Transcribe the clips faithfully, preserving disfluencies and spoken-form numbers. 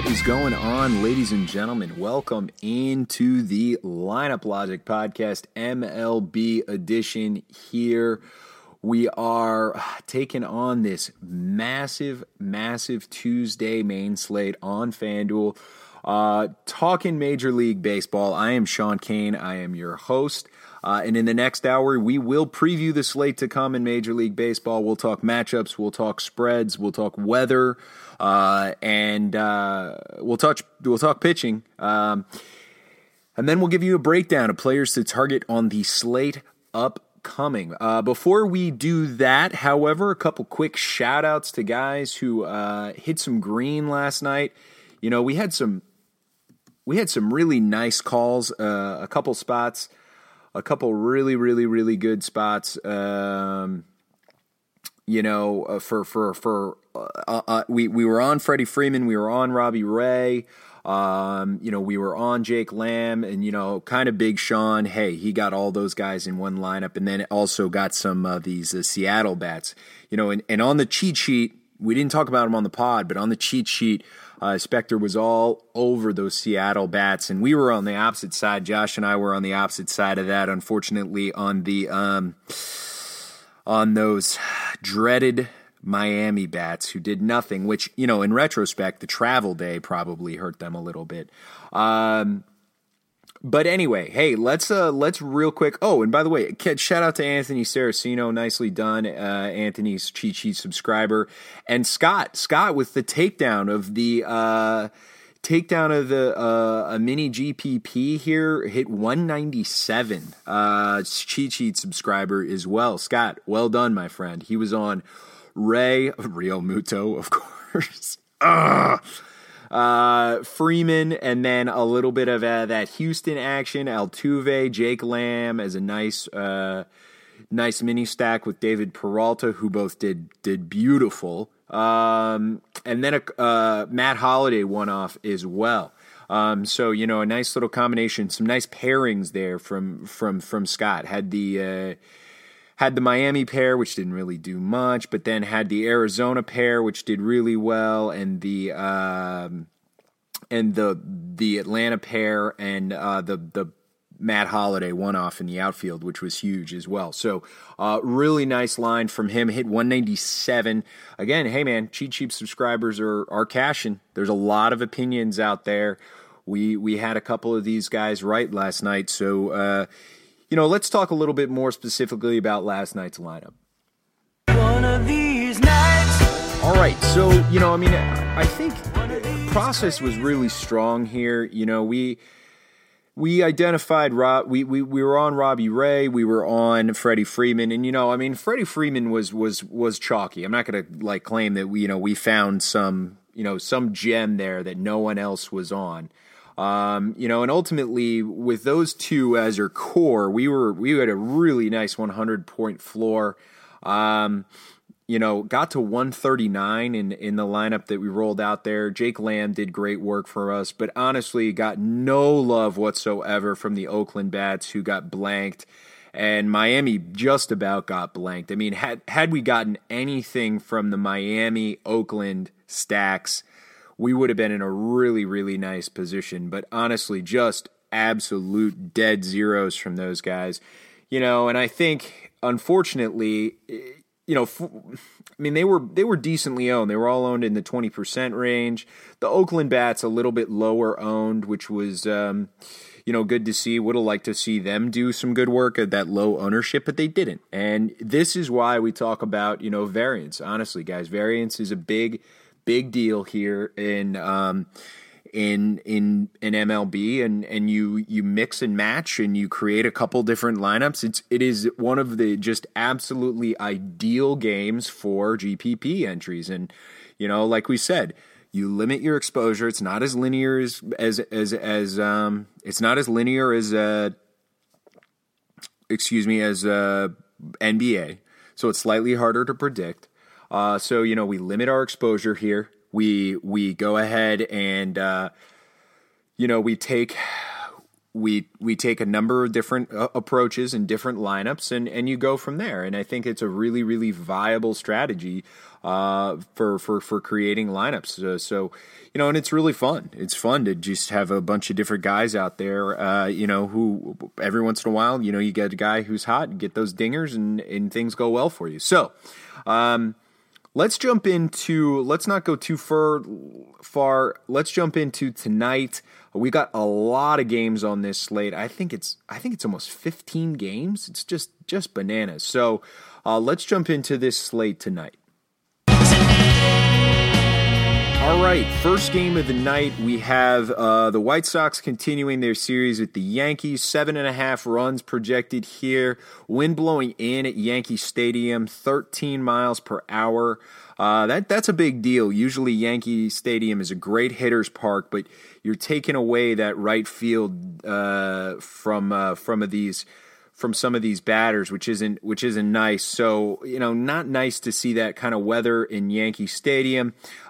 What is going on, ladies and gentlemen? Welcome into the Lineup Logic Podcast, M L B edition here. We are taking on this massive, massive Tuesday main slate on FanDuel. Uh, talking Major League Baseball. I am Sean Kane. I am your host. Uh, and in the next hour, we will preview the slate to come in Major League Baseball. We'll talk matchups. We'll talk spreads. We'll talk weather. Uh, and uh, we'll touch. We'll talk pitching. Um, and then we'll give you a breakdown of players to target on the slate upcoming. Uh, before we do that, however, a couple quick shout-outs to guys who uh, hit some green last night. You know, we had some we had some really nice calls, uh, a couple spots, a couple really, really, really good spots. Um, you know, uh, for for for uh, uh, we we were on Freddie Freeman, we were on Robbie Ray. Um, you know, we were on Jake Lamb, and, you know, kind of Big Sean. Hey, he got all those guys in one lineup, and then also got some of uh, these uh, Seattle bats. You know, and, and on the cheat sheet, we didn't talk about them on the pod, but on the cheat sheet, uh, Spectre was all over those Seattle bats, and we were on the opposite side. Josh and I were on the opposite side of that, unfortunately, on the um, on those dreaded Miami bats who did nothing, which, you know, in retrospect, the travel day probably hurt them a little bit. Um, but anyway, hey, let's uh, let's real quick. Oh, and by the way, shout out to Anthony Saraceno, nicely done. Uh, Anthony's cheat sheet subscriber, and Scott, Scott with the takedown of the uh, takedown of the uh, a mini G P P here, hit one ninety-seven. Uh, cheat sheet subscriber as well. Scott, well done, my friend. He was on Ray, Real Muto, of course. Ugh. Uh, Freeman, and then a little bit of uh, that Houston action. Altuve, Jake Lamb as a nice, uh, nice mini stack with David Peralta, who both did did beautiful. Um, and then a uh, Matt Holliday one off as well. Um, so, you know, a nice little combination, some nice pairings there from from from Scott. Had the uh, Had the Miami pair, which didn't really do much, but then had the Arizona pair, which did really well, and the um, and the the Atlanta pair, and uh, the the Matt Holliday one off in the outfield, which was huge as well. So, uh, really nice line from him. Hit one ninety-seven. Again, hey man, cheat sheet subscribers are are cashing. There's a lot of opinions out there. We we had a couple of these guys right last night, so. Uh, You know, let's talk a little bit more specifically about last night's lineup. One of these nights. All right, so, you know, I mean, I think the process was really strong here. You know, we we identified Rob, we we we were on Robbie Ray, we were on Freddie Freeman, and you know, I mean, Freddie Freeman was was was chalky. I'm not going to like claim that we, you know, we found some, you know, some gem there that no one else was on. Um, you know, and ultimately with those two as our core, we were, we had a really nice one hundred point floor. Um, you know, got to one thirty-nine in, in the lineup that we rolled out there. Jake Lamb did great work for us, but honestly got no love whatsoever from the Oakland bats, who got blanked, and Miami just about got blanked. I mean, had, had we gotten anything from the Miami Oakland stacks, we would have been in a really, really nice position. But honestly, just absolute dead zeros from those guys. You know, and I think, unfortunately, you know, I mean, they were they were decently owned. They were all owned in the twenty percent range. The Oakland bats a little bit lower owned, which was, um, you know, good to see. Would have liked to see them do some good work at that low ownership, but they didn't. And this is why we talk about, you know, variance. Honestly, guys, variance is a big Big deal here in um, in in in M L B, and and you you mix and match and you create a couple different lineups. It's it is one of the just absolutely ideal games for G P P entries, and you know, like we said, you limit your exposure. It's not as linear as as as as um, it's not as linear as uh, excuse me as uh, N B A, so it's slightly harder to predict. Uh, so, you know, we limit our exposure here. We we go ahead and, uh, you know, we take we we take a number of different uh, approaches and different lineups, and, and you go from there. And I think it's a really, really viable strategy uh, for, for, for creating lineups. Uh, so, you know, and it's really fun. It's fun to just have a bunch of different guys out there, uh, you know, who every once in a while, you know, you get a guy who's hot and get those dingers and, and things go well for you. So, um, let's jump into, let's not go too far, far. Let's jump into tonight. We got a lot of games on this slate. I think it's, I think it's almost fifteen games. It's just, just bananas. So, uh, let's jump into this slate tonight. All right, first game of the night, we have uh, the White Sox continuing their series with the Yankees. Seven and a half runs projected here. Wind blowing in at Yankee Stadium, thirteen miles per hour. Uh, that that's a big deal. Usually Yankee Stadium is a great hitter's park, but you're taking away that right field uh, from uh, from of these. from some of these batters, which isn't which isn't nice. So, you know, not nice to see that kind of weather in Yankee Stadium.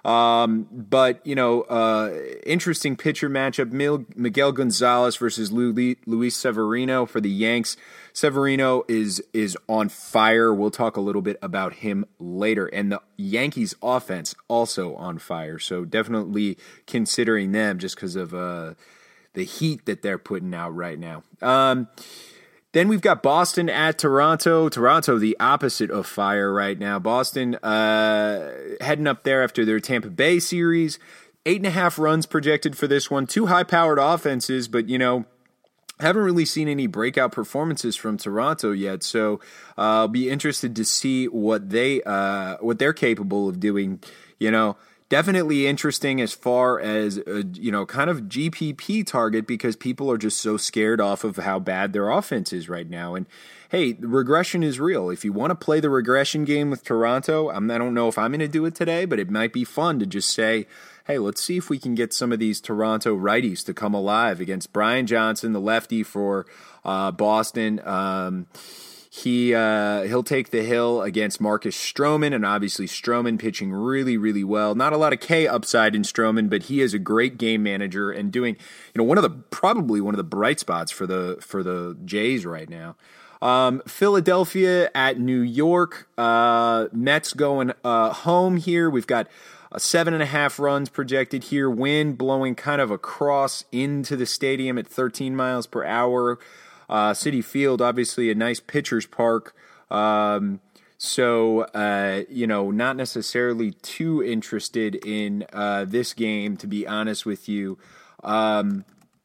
Um, but, you know, uh, interesting pitcher matchup, Miguel Gonzalez versus Luis Severino for the Yanks. Severino is is on fire. We'll talk a little bit about him later. And the Yankees offense also on fire. So definitely considering them just because of uh, the heat that they're putting out right now. Um Then we've got Boston at Toronto. Toronto, the opposite of fire right now. Boston uh, heading up there after their Tampa Bay series. Eight and a half runs projected for this one. Two high-powered offenses, but, you know, haven't really seen any breakout performances from Toronto yet. So uh, I'll be interested to see what, they, uh, what they're capable of doing, you know. Definitely interesting as far as, a, you know, kind of G P P target because people are just so scared off of how bad their offense is right now. And, hey, regression is real. If you want to play the regression game with Toronto, I'm, I don't know if I'm going to do it today, but it might be fun to just say, hey, let's see if we can get some of these Toronto righties to come alive against Brian Johnson, the lefty for uh, Boston. Um He, uh, he'll take the hill against Marcus Stroman, and obviously Stroman pitching really, really well. Not a lot of K upside in Stroman, but he is a great game manager and doing, you know, one of the, probably one of the bright spots for the, for the Jays right now. Um, Philadelphia at New York, uh, Mets going, uh, home here. We've got uh, seven and a half runs projected here. Wind blowing kind of across into the stadium at thirteen miles per hour. Uh, Citi Field, obviously a nice pitcher's park. Um, so, uh, you know, not necessarily too interested in uh, this game, to be honest with you. Um,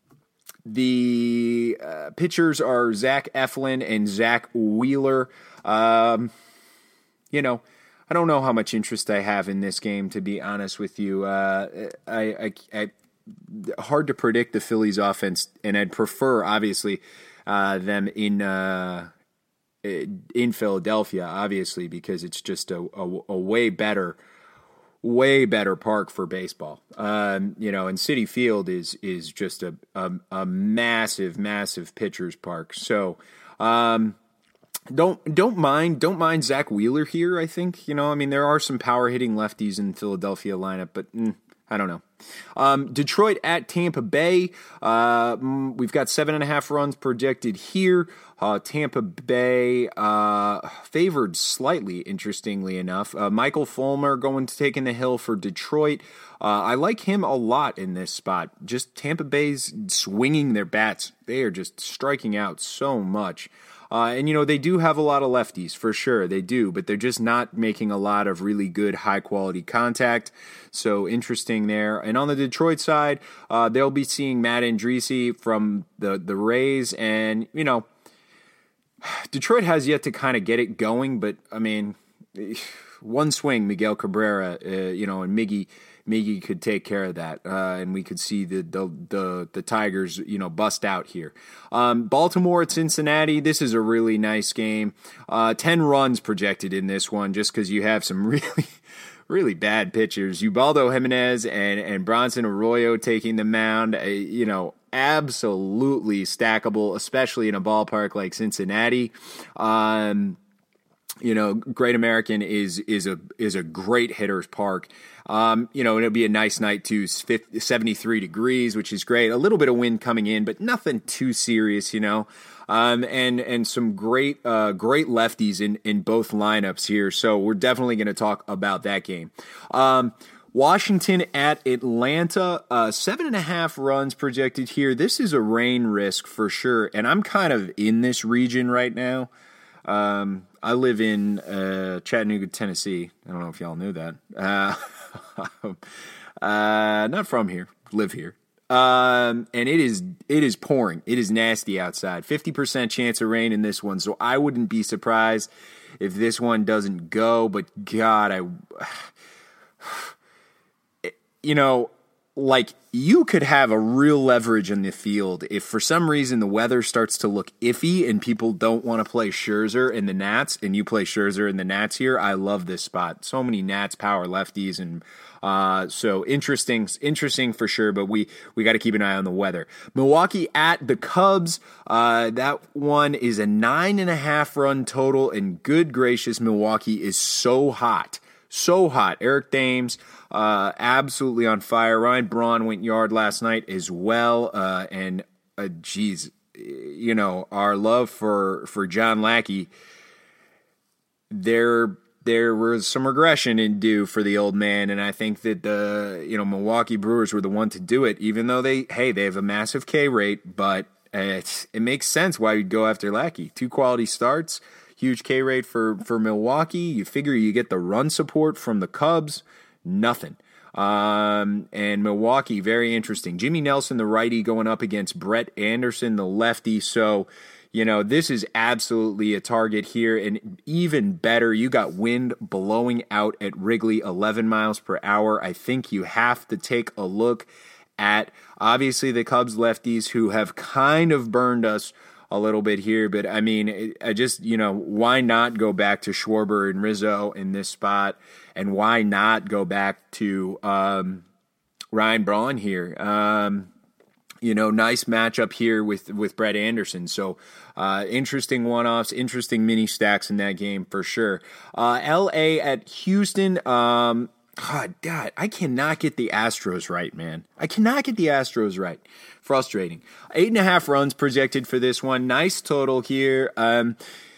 the uh, pitchers are Zach Eflin and Zach Wheeler. Um, you know, I don't know how much interest I have in this game, to be honest with you. Uh, I, I, I, hard to predict the Phillies offense, and I'd prefer, obviously, Uh, them in uh, in Philadelphia, obviously, because it's just a, a, a way better, way better park for baseball. Um, you know, and Citi Field is is just a a, a massive, massive pitcher's park. So um, don't don't mind don't mind Zach Wheeler here. I think you know. I mean, there are some power hitting lefties in the Philadelphia lineup, but mm, I don't know. Um, Detroit at Tampa Bay. Uh, we've got seven and a half runs projected here. Uh, Tampa Bay uh, favored slightly, interestingly enough. Uh, Michael Fulmer going to taking the hill for Detroit. Uh, I like him a lot in this spot. Just Tampa Bay's swinging their bats. They are just striking out so much. Uh, and, you know, they do have a lot of lefties, for sure. They do, but they're just not making a lot of really good, high-quality contact. So, interesting there. And on the Detroit side, uh, they'll be seeing Matt Andriese from the, the Rays. And, you know, Detroit has yet to kind of get it going. But, I mean, one swing, Miguel Cabrera, uh, you know, and Miggy... Miggy could take care of that, uh, and we could see the, the the the Tigers, you know, bust out here. Um, Baltimore at Cincinnati. This is a really nice game. Uh, Ten runs projected in this one, just because you have some really, really bad pitchers. Ubaldo Jimenez and and Bronson Arroyo taking the mound. Uh, you know, absolutely stackable, especially in a ballpark like Cincinnati. Um, You know, Great American is is a is a great hitter's park. Um, you know, it'll be a nice night too. seventy-three degrees, which is great. A little bit of wind coming in, but nothing too serious. You know, um, and and some great uh, great lefties in in both lineups here. So we're definitely going to talk about that game. Um, Washington at Atlanta, uh, seven and a half runs projected here. This is a rain risk for sure, and I'm kind of in this region right now. Um, I live in uh, Chattanooga, Tennessee. I don't know if y'all knew that. Uh, uh, not from here. Live here. Um, and it is it is pouring. It is nasty outside. fifty percent chance of rain in this one, so I wouldn't be surprised if this one doesn't go. But God, I, you know, like you could have a real leverage in the field if for some reason the weather starts to look iffy and people don't want to play Scherzer and the Nats, and you play Scherzer and the Nats here. I love this spot. So many Nats power lefties, and uh, so interesting, interesting for sure. But we we got to keep an eye on the weather. Milwaukee at the Cubs. Uh, that one is a nine and a half run total, and good gracious, Milwaukee is so hot. So hot. Eric Thames, uh, absolutely on fire. Ryan Braun went yard last night as well. Uh, and, uh, geez, you know, our love for, for John Lackey, there there was some regression in due for the old man. And I think that the, you know, Milwaukee Brewers were the one to do it, even though they, hey, they have a massive K rate, but it's, it makes sense why you'd go after Lackey. Two quality starts. Huge K rate for, for Milwaukee. You figure you get the run support from the Cubs. Nothing. Um, and Milwaukee, very interesting. Jimmy Nelson, the righty, going up against Brett Anderson, the lefty. So, you know, this is absolutely a target here. And even better, you got wind blowing out at Wrigley, eleven miles per hour. I think you have to take a look at, obviously, the Cubs lefties who have kind of burned us a little bit here, but I mean, I just, you know, why not go back to Schwarber and Rizzo in this spot, and why not go back to um, Ryan Braun here? Um, you know, nice matchup here with with Brett Anderson. So uh, interesting one-offs, interesting mini stacks in that game for sure. Uh, L A at Houston. Um, God, God, I cannot get the Astros right, man. I cannot get the Astros right. Frustrating. Eight and a half runs projected for this one. Nice total here. Um,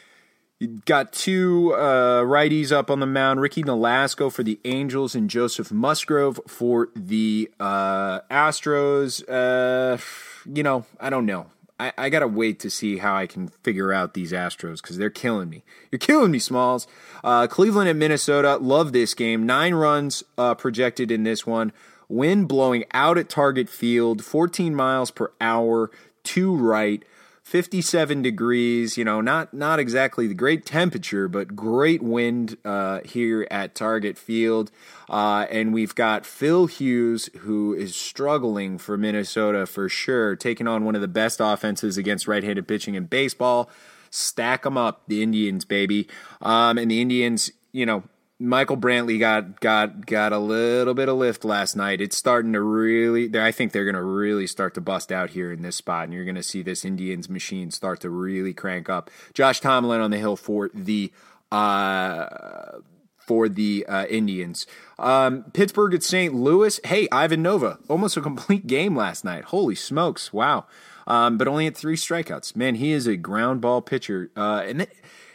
got two uh, righties up on the mound. Ricky Nolasco for the Angels and Joseph Musgrove for the uh, Astros. Uh, you know, I don't know. I, I got to wait to see how I can figure out these Astros because they're killing me. You're killing me, Smalls. Uh, Cleveland and Minnesota. Love this game. Nine runs uh, projected in this one. Wind blowing out at Target Field. fourteen miles per hour to right. fifty-seven degrees. You know, not, not exactly the great temperature, but great wind uh, here at Target Field. Uh, and we've got Phil Hughes, who is struggling for Minnesota for sure, taking on one of the best offenses against right-handed pitching in baseball. Stack them up, the Indians, baby. Um, and the Indians, you know, Michael Brantley got got got a little bit of lift last night. It's starting to really, I think they're going to really start to bust out here in this spot, and you're going to see this Indians machine start to really crank up. Josh Tomlin on the hill for the uh, for the uh, Indians. Um, Pittsburgh at Saint Louis. Hey, Ivan Nova, almost a complete game last night. Holy smokes, wow. Um, but only had three strikeouts. Man, he is a ground ball pitcher. Uh, and th-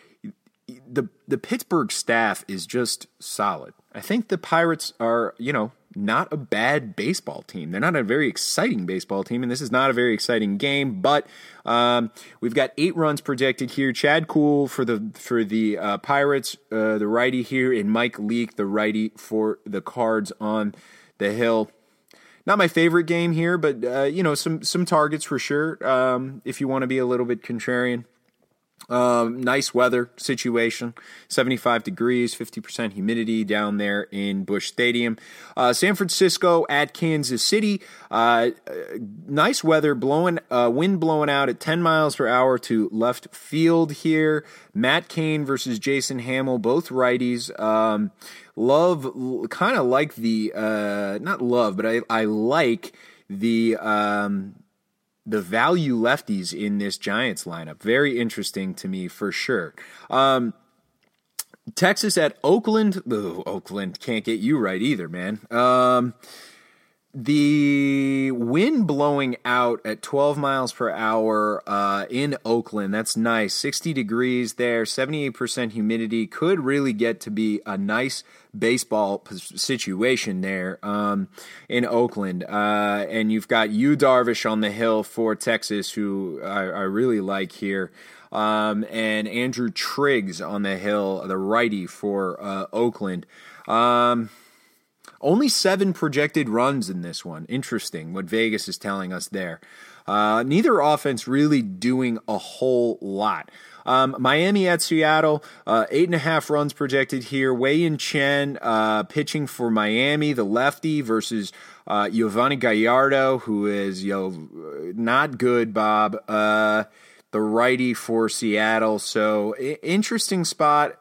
the the Pittsburgh staff is just solid. I think the Pirates are, you know, not a bad baseball team. They're not a very exciting baseball team, and this is not a very exciting game. But um, we've got eight runs projected here. Chad Kuhl for the for the uh, Pirates, uh, the righty here, and Mike Leake, the righty for the Cards on the hill. Not my favorite game here, but uh, you know, some some targets for sure. Um, if you want to be a little bit contrarian. Um, nice weather situation, seventy-five degrees, fifty percent humidity down there in Busch Stadium. Uh, San Francisco at Kansas City, uh, nice weather, blowing, uh, wind blowing out at ten miles per hour to left field here. Matt Cain versus Jason Hamill, both righties. Um, love, kind of like the, uh, not love, but I, I like the, um, the value lefties in this Giants lineup. Very interesting to me for sure. Um, Texas at Oakland. Ooh, Oakland can't get you right either, man. Um, the wind blowing out at twelve miles per hour uh, in Oakland. That's nice. sixty degrees there, seventy-eight percent humidity. Could really get to be a nice baseball situation there um, in Oakland. Uh, and you've got Yu Darvish on the hill for Texas, who I, I really like here. Um, and Andrew Triggs on the hill, the righty for uh, Oakland. Um, only seven projected runs in this one. Interesting what Vegas is telling us there. Uh, neither offense really doing a whole lot. Um, Miami at Seattle, uh, eight and a half runs projected here. Wei-Yin Chen uh, pitching for Miami, the lefty, versus uh, Yovani Gallardo, who is you know not good, Bob. Uh, the righty for Seattle. So I- interesting spot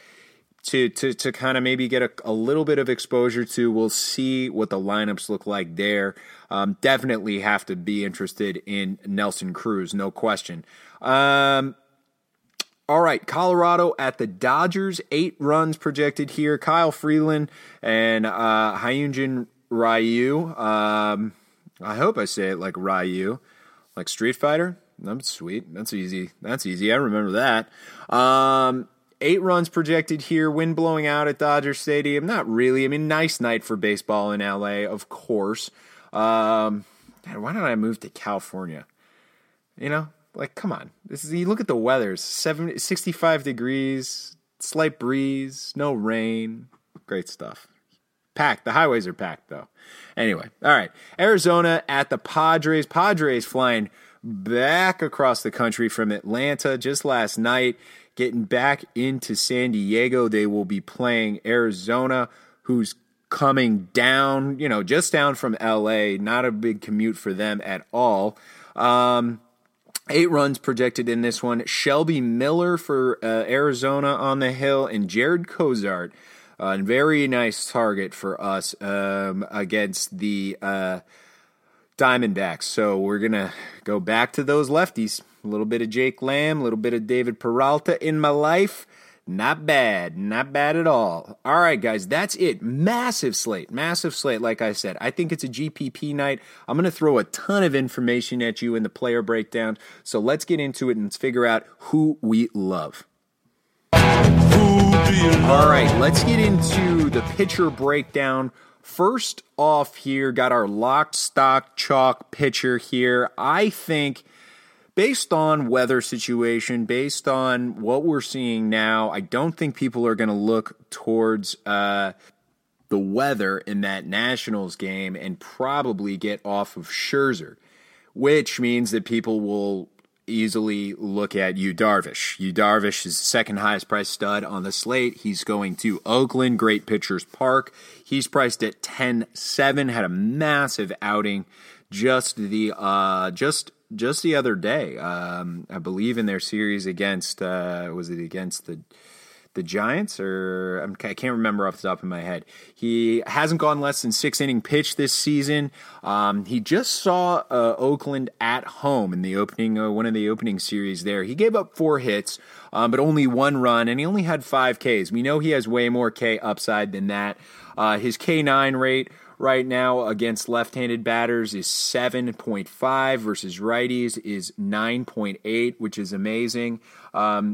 to to to kind of maybe get a, a little bit of exposure to. We'll see what the lineups look like there. Um, definitely have to be interested in Nelson Cruz, no question. Um, all right, Colorado at the Dodgers, eight runs projected here. Kyle Freeland and uh, Hyunjin Ryu. Um, I hope I say it like Ryu, like Street Fighter. That's sweet. That's easy. That's easy. I remember that. Um, eight runs projected here. Wind blowing out at Dodger Stadium. Not really. I mean, nice night for baseball in L A, of course. Um, God, why don't I move to California? You know, like, come on. This is. You look at the weather. Seven, sixty-five degrees, slight breeze, no rain. Great stuff. Packed. The highways are packed, though. Anyway, all right. Arizona at the Padres. Padres flying back across the country from Atlanta just last night, getting back into San Diego. They will be playing Arizona, who's coming down, you know, just down from L A. Not a big commute for them at all. Um, eight runs projected in this one. Shelby Miller for uh, Arizona on the hill, and Jared Cozart, a uh, very nice target for us um, against the uh, Diamondbacks. So we're going to go back to those lefties. A little bit of Jake Lamb, a little bit of David Peralta in my life. Not bad. Not bad at all. All right, guys, that's it. Massive slate. Massive slate, like I said. I think it's a G P P night. I'm going to throw a ton of information at you in the player breakdown. So let's get into it and let's figure out who we love. All right, let's get into the pitcher breakdown. First off here, got our lock, stock, chalk pitcher here. I think based on weather situation, based on what we're seeing now, I don't think people are going to look towards uh, the weather in that Nationals game and probably get off of Scherzer, which means that people will easily look at Yu Darvish. Yu Darvish is the second highest priced stud on the slate. He's going to Oakland, Great Pitchers Park. He's priced at ten seven, had a massive outing just the uh, just just the other day. Um, I believe in their series against uh, was it against the the Giants, or I'm, I can't remember off the top of my head. He hasn't gone less than six inning pitch this season. Um, he just saw uh, Oakland at home in the opening, uh, one of the opening series there. He gave up four hits, um, but only one run, and he only had five Ks. We know he has way more K upside than that. Uh, his K nine rate right now against left-handed batters is seven point five versus righties is nine point eight, which is amazing. Um,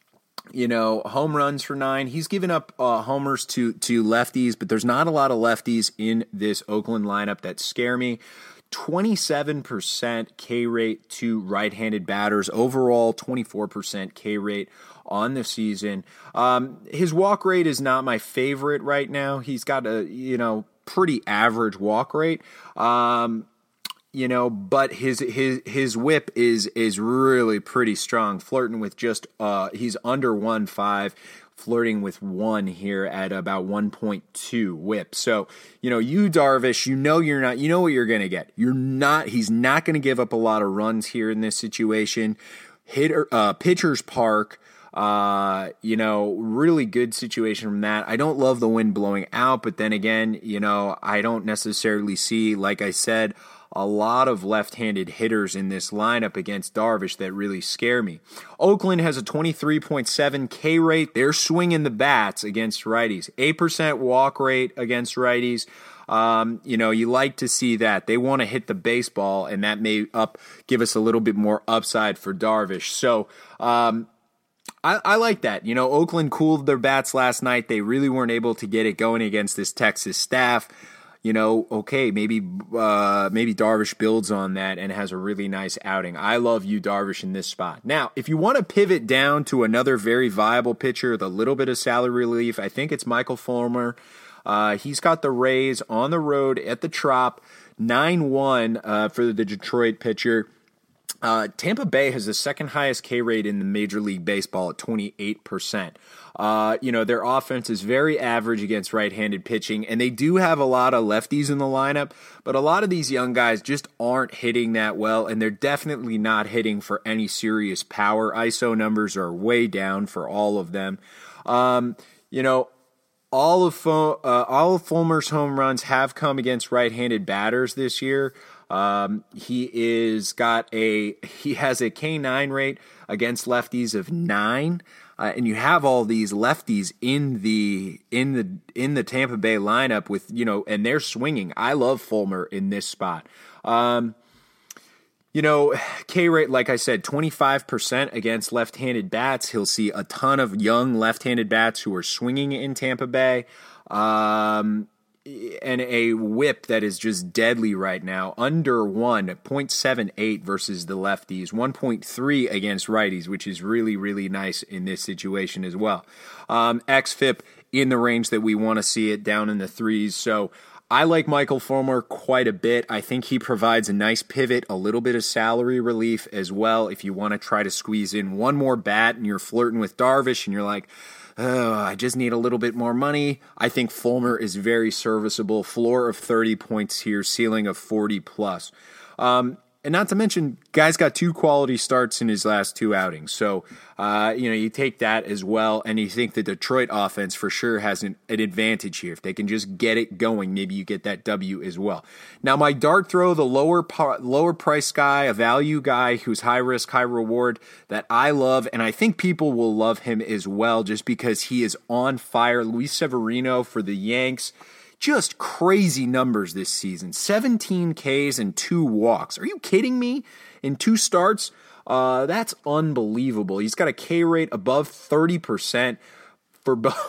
You know, home runs for nine. He's given up uh, homers to to lefties, but there's not a lot of lefties in this Oakland lineup that scare me. twenty-seven percent K rate to right-handed batters. Overall, twenty-four percent K rate on the season. Um, his walk rate is not my favorite right now. He's got a, you know, pretty average walk rate. Um You know, but his his his whip is is really pretty strong, flirting with just uh he's under one point five, flirting with one here at about one point two whip. So, you know, Yu Darvish, you know you're not you know what you're going to get. You're not he's not going to give up a lot of runs here in this situation. Hitter uh Pitchers Park, uh, you know, really good situation from that. I don't love the wind blowing out, but then again, you know, I don't necessarily see, like I said, a lot of left-handed hitters in this lineup against Darvish that really scare me. Oakland has a twenty-three point seven K rate. They're swinging the bats against righties. eight percent walk rate against righties. Um, you know, you like to see that. They want to hit the baseball, and that may up give us a little bit more upside for Darvish. So, um, I, I like that. You know, Oakland cooled their bats last night. They really weren't able to get it going against this Texas staff. You know, okay, maybe uh, maybe Darvish builds on that and has a really nice outing. I love you, Darvish, in this spot. Now, if you want to pivot down to another very viable pitcher with a little bit of salary relief, I think it's Michael Fulmer. Uh, he's got the Rays on the road at the Trop, nine one uh, for the Detroit pitcher. Uh, Tampa Bay has the second highest K rate in the Major League Baseball at twenty-eight percent. Uh, you know, their offense is very average against right-handed pitching, and they do have a lot of lefties in the lineup, but a lot of these young guys just aren't hitting that well, and they're definitely not hitting for any serious power. I S O numbers are way down for all of them. Um, you know, all of Fo- uh, all of Fulmer's home runs have come against right-handed batters this year. Um, he is got a he has a K nine rate against lefties of nine, uh, and you have all these lefties in the in the in the Tampa Bay lineup with you know, and they're swinging. I love Fulmer in this spot. Um, you know, K rate, like I said, twenty-five percent against left-handed bats. He'll see a ton of young left-handed bats who are swinging in Tampa Bay. Um, and a whip that is just deadly right now, under one, point seven eight versus the lefties, one point three against righties, which is really, really nice in this situation as well. Um, X F I P in the range that we want to see it, down in the threes. So I like Michael Fulmer quite a bit. I think he provides a nice pivot, a little bit of salary relief as well. If you want to try to squeeze in one more bat and you're flirting with Darvish and you're like, oh, I just need a little bit more money, I think Fulmer is very serviceable. Floor of thirty points here, ceiling of forty plus. Um, and not to mention, guy's got two quality starts in his last two outings. So, uh, you know, you take that as well, and you think the Detroit offense for sure has an, an advantage here. If they can just get it going, maybe you get that W as well. Now, my dart throw, the lower lower price guy, a value guy who's high risk, high reward that I love, and I think people will love him as well just because he is on fire. Luis Severino for the Yanks. Just crazy numbers this season. seventeen Ks and two walks. Are you kidding me? In two starts? Uh, that's unbelievable. He's got a K rate above thirty percent for both.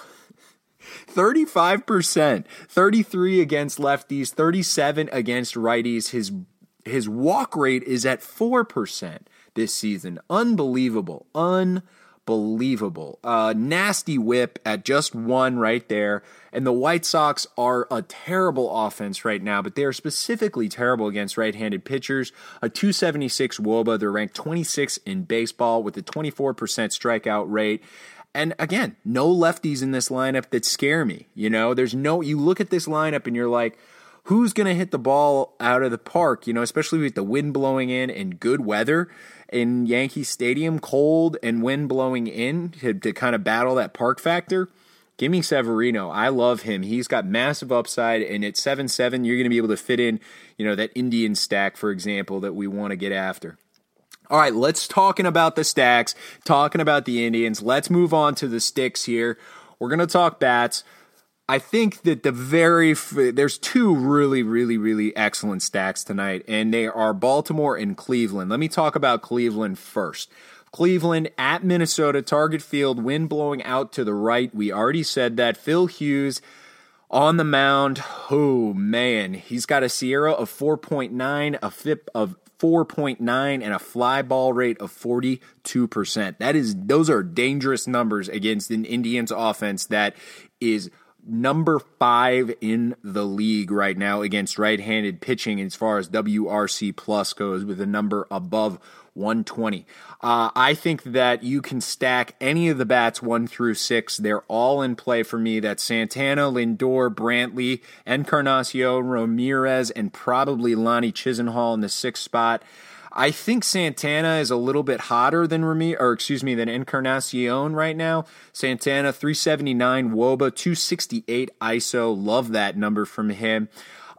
thirty-five percent. thirty-three against lefties, thirty-seven against righties. His his walk rate is at four percent this season. Unbelievable. Unbelievable. Unbelievable. Uh, nasty whip at just one right there. And the White Sox are a terrible offense right now, but they are specifically terrible against right-handed pitchers. A two seventy-six W O B A. They're ranked twenty-sixth in baseball with a twenty-four percent strikeout rate. And again, no lefties in this lineup that scare me. You know, there's no, you look at this lineup and you're like, who's going to hit the ball out of the park, you know, especially with the wind blowing in and good weather in Yankee Stadium, cold and wind blowing in to, to kind of battle that park factor. Give me Severino. I love him. He's got massive upside, and at seven seven, you're going to be able to fit in, you know, that Indian stack, for example, that we want to get after. All right, let's talking about the stacks, talking about the Indians. Let's move on to the sticks here. We're going to talk bats. I think that the very there's two really, really, really excellent stacks tonight, and they are Baltimore and Cleveland. Let me talk about Cleveland first. Cleveland at Minnesota, Target Field, wind blowing out to the right. We already said that. Phil Hughes on the mound. Oh, man. He's got a Sierra of four point nine, a F I P of four point nine, and a fly ball rate of forty-two percent. That is, those are dangerous numbers against an Indians offense that is number five in the league right now against right-handed pitching as far as W R C plus goes, with a number above one twenty. Uh, I think that you can stack any of the bats one through six. They're all in play for me. That's Santana, Lindor, Brantley, Encarnacion, Ramirez, and probably Lonnie Chisenhall in the sixth spot. I think Santana is a little bit hotter than Ramirez, or excuse me, than Encarnacion right now. Santana, three seventy-nine W O B A, two sixty-eight I S O. Love that number from him.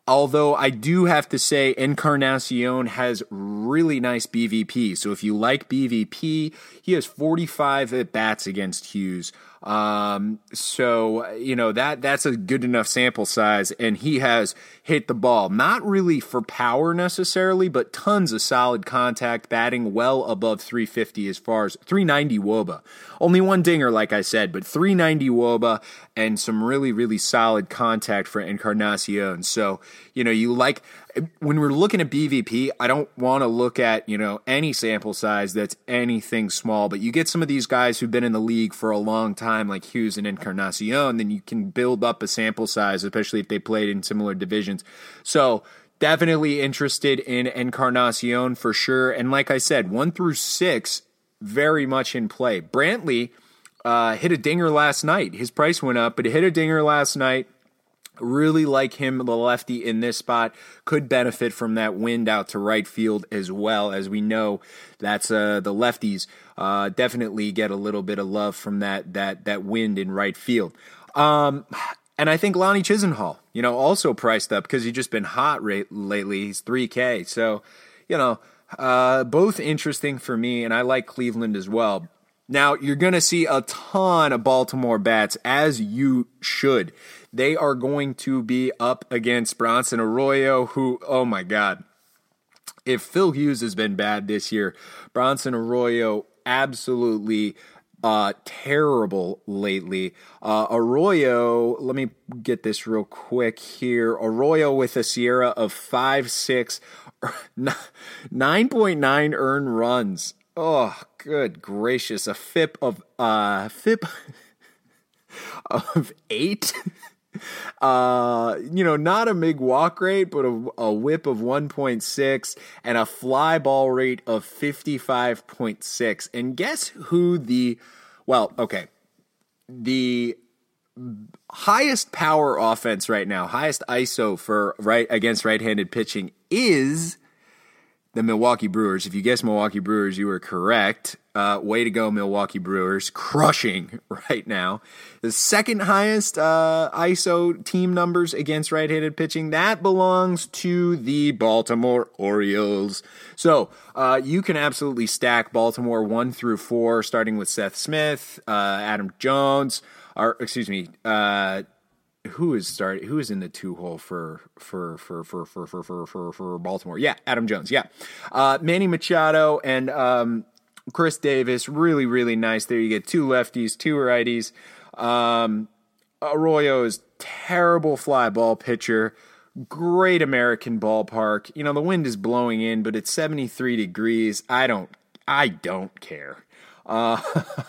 Although I do have to say Encarnacion has really nice B V P. So if you like B V P, he has forty-five at-bats against Hughes. Um, so, you know, that that's a good enough sample size, and he has hit the ball. Not really for power necessarily, but tons of solid contact, batting well above three fifty as far as three ninety W O B A. Only one dinger, like I said, but three ninety W O B A and some really, really solid contact for Encarnacion. So, you know, you like, when we're looking at B V P, I don't want to look at, you know, any sample size that's anything small, but you get some of these guys who've been in the league for a long time, like Hughes and Encarnacion, then you can build up a sample size, especially if they played in similar divisions. So definitely interested in Encarnacion for sure. And like I said, one through six, very much in play. Brantley uh, hit a dinger last night. His price went up, but he hit a dinger last night. Really like him, the lefty, in this spot. Could benefit from that wind out to right field as well. As we know, that's uh, the lefties uh, definitely get a little bit of love from that that that wind in right field. Um, and I think Lonnie Chisenhall, you know, also priced up because he's just been hot rate lately. He's three K. So, you know, uh, both interesting for me, and I like Cleveland as well. Now, you're going to see a ton of Baltimore bats, as you should. They are going to be up against Bronson Arroyo, who, oh my God, if Phil Hughes has been bad this year, Bronson Arroyo absolutely uh, terrible lately. Uh, Arroyo, let me get this real quick here. Arroyo with a Sierra of five six, nine point nine earned runs. Oh, good gracious. A F I P of, uh, F I P of eight. Uh, you know, not a big walk rate, but a, a whip of one point six and a fly ball rate of fifty-five point six. And guess who the, well, okay, the highest power offense right now, highest I S O for right against right-handed pitching is the Milwaukee Brewers. If you guessed Milwaukee Brewers, you were correct. Uh, way to go, Milwaukee Brewers. Crushing right now. The second highest uh, I S O team numbers against right-handed pitching, that belongs to the Baltimore Orioles. So uh, you can absolutely stack Baltimore one through four, starting with Seth Smith, uh, Adam Jones, or excuse me, uh, Who is start? Who is in the two hole for for for for for for for for, for Baltimore? Yeah, Adam Jones. Yeah, uh, Manny Machado and um, Chris Davis. Really, really nice. There you get two lefties, two righties. Um, Arroyo is terrible fly ball pitcher. Great American ballpark. You know the wind is blowing in, but it's seventy-three degrees. I don't. I don't care. Uh,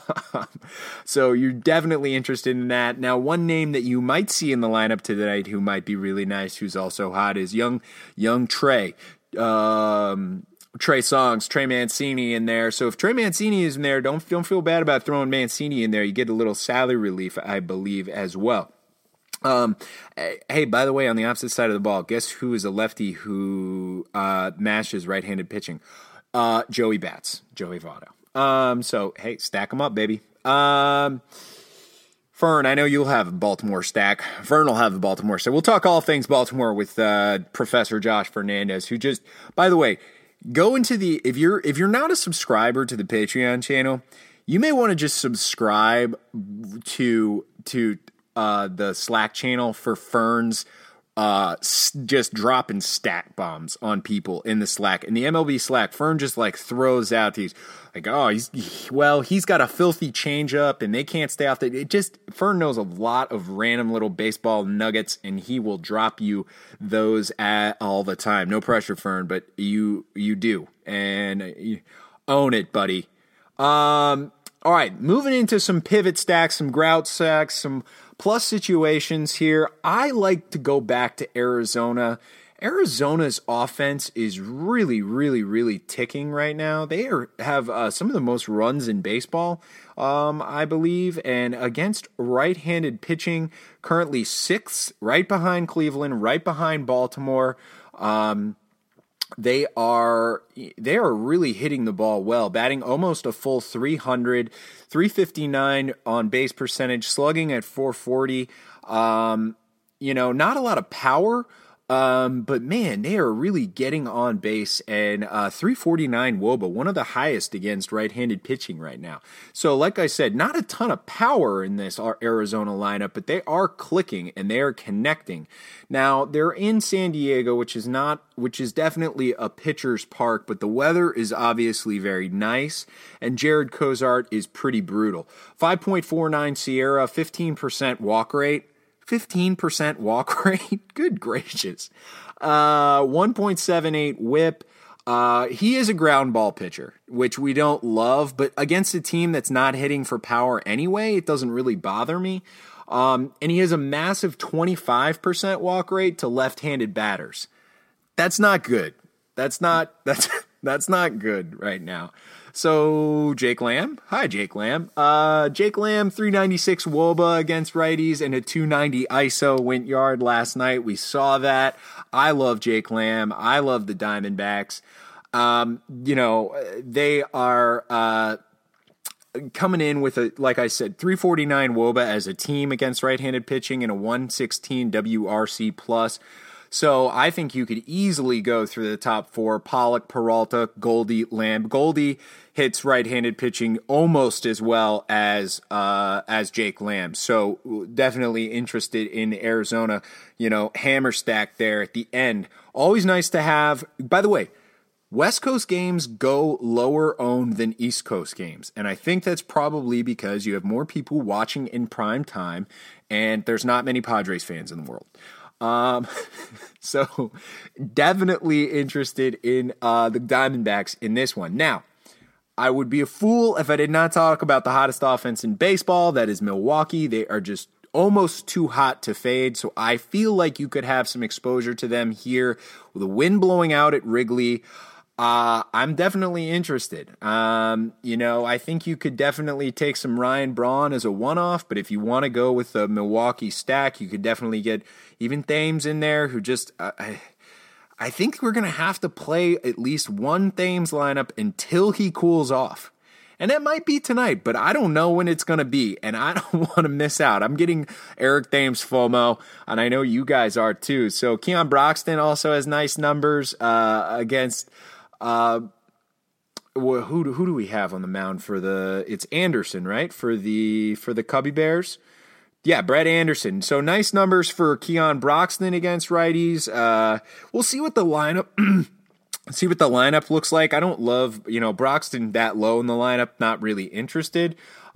so you're definitely interested in that. Now, one name that you might see in the lineup tonight who might be really nice, who's also hot, is young young Trey. Um, Trey Songs, Trey Mancini in there. So if Trey Mancini is in there, don't, don't feel bad about throwing Mancini in there. You get a little salary relief, I believe, as well. Um, hey, by the way, on the opposite side of the ball, guess who is a lefty who uh, mashes right-handed pitching? Uh, Joey Bats, Joey Votto. Um, so, hey, stack them up, baby. Um, Fern, I know you'll have a Baltimore stack. Fern will have a Baltimore. So we'll talk all things Baltimore with uh, Professor Josh Fernandez, who just, by the way, go into the, if you're if you're not a subscriber to the Patreon channel, you may want to just subscribe to to uh, the Slack channel for Fern's Uh, just dropping stat bombs on people in the Slack. In the M L B Slack, Fern just like throws out these, like, oh, he's, he, well, he's got a filthy changeup and they can't stay off the, it just, Fern knows a lot of random little baseball nuggets and he will drop you those at all the time. No pressure, Fern, but you, you do. And you own it, buddy. Um, all right, moving into some pivot stacks, some grout stacks, some plus situations here. I like to go back to Arizona. Arizona's offense is really, really, really ticking right now. They are, have uh, some of the most runs in baseball, um, I believe, and against right-handed pitching, currently sixth, right behind Cleveland, right behind Baltimore. Um, They are they are really hitting the ball well, batting almost a full three hundred, three fifty-nine on base percentage, slugging at four forty. Um, you know, not a lot of power, Um, but man, they are really getting on base, and uh, three forty-nine W O B A, one of the highest against right-handed pitching right now. So like I said, not a ton of power in this Arizona lineup, but they are clicking and they are connecting. Now, they're in San Diego, which is not, which is definitely a pitcher's park, but the weather is obviously very nice, and Jared Cozart is pretty brutal. five point four nine Sierra, fifteen percent walk rate. fifteen percent walk rate? Good gracious. Uh, one point seven eight whip. Uh, he is a ground ball pitcher, which we don't love, but against a team that's not hitting for power anyway, it doesn't really bother me. Um, and he has a massive twenty-five percent walk rate to left-handed batters. That's not good. That's not, that's, that's not good right now. So, Jake Lamb. Hi, Jake Lamb. Uh, Jake Lamb, three ninety-six W O B A against righties and a two ninety I S O went yard last night. We saw that. I love Jake Lamb. I love the Diamondbacks. Um, you know, they are uh, coming in with, a, like I said, three forty-nine W O B A as a team against right-handed pitching and a one sixteen W R C plus. So I think you could easily go through the top four: Pollock, Peralta, Goldie, Lamb. Goldie hits right-handed pitching almost as well as uh, as Jake Lamb. So definitely interested in Arizona, you know, hammer stack there at the end. Always nice to have. By the way, West Coast games go lower owned than East Coast games. And I think that's probably because you have more people watching in prime time and there's not many Padres fans in the world. Um, so definitely interested in uh, the Diamondbacks in this one. Now, I would be a fool if I did not talk about the hottest offense in baseball. That is Milwaukee. They are just almost too hot to fade. So I feel like you could have some exposure to them here with the wind blowing out at Wrigley. Uh, I'm definitely interested. Um, you know, I think you could definitely take some Ryan Braun as a one-off, but if you want to go with the Milwaukee stack, you could definitely get even Thames in there, who just, uh, I, I think we're going to have to play at least one Thames lineup until he cools off. And that might be tonight, but I don't know when it's going to be, and I don't want to miss out. I'm getting Eric Thames FOMO, and I know you guys are too. So Keon Broxton also has nice numbers uh, against... Uh, who do, who do we have on the mound for the? It's Anderson, right? For the for the Cubby Bears, yeah, Brett Anderson. So nice numbers for Keon Broxton against righties. Uh, we'll see what the lineup see what the lineup looks like. I don't love you know Broxton that low in the lineup. Not really interested.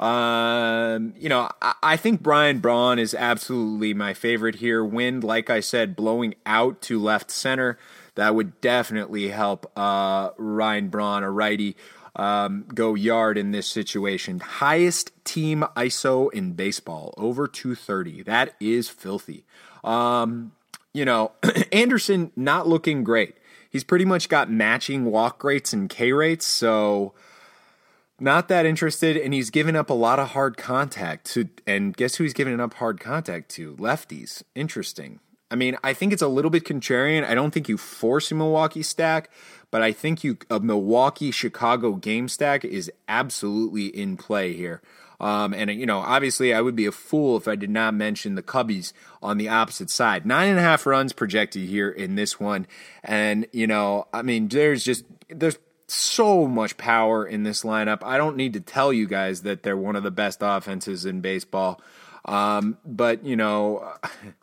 Um, you know, I, I think Brian Braun is absolutely my favorite here. Wind, like I said, blowing out to left center. That would definitely help uh, Ryan Braun, a righty, um, go yard in this situation. Highest team I S O in baseball, over two thirty. That is filthy. Um, you know, Anderson not looking great. He's pretty much got matching walk rates and K rates, so not that interested, and he's given up a lot of hard contact to, and guess who he's giving up hard contact to? Lefties. Interesting. I mean, I think it's a little bit contrarian. I don't think you force a Milwaukee stack, but I think you a Milwaukee-Chicago game stack is absolutely in play here. Um, and, you know, obviously I would be a fool if I did not mention the Cubbies on the opposite side. Nine and a half runs projected here in this one. And, you know, I mean, there's just, there's so much power in this lineup. I don't need to tell you guys that they're one of the best offenses in baseball. Um, but, you know...